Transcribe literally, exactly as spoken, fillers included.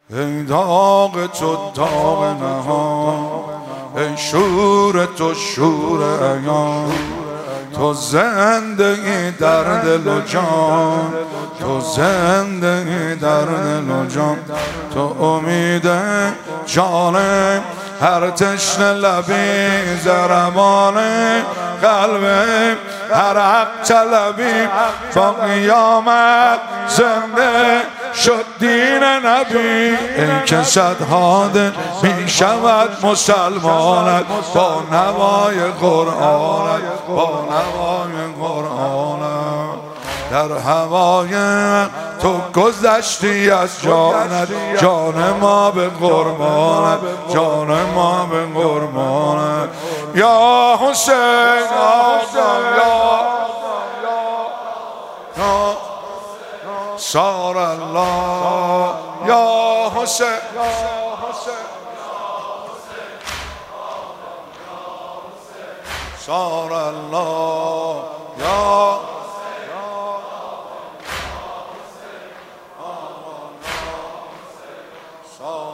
ای داغ تو داغ نهان، ای شور تو شور عیان، تو زنده در دل و جان، تو زنده در دل و جان، تو امید جان هر تشنه لبی، زرمان قلب هر حق طلبی، با قیامت زنده شد دین نبی. ای که صدها دل می شود مسلمانت با نوای قرآنت، با نوای قرآنت. در هوای تو گذشتی از جانت، جان ما به قربانت، جان ما به قربانت. یا حسین یا سار الله، یا حسین سار الله، یا سار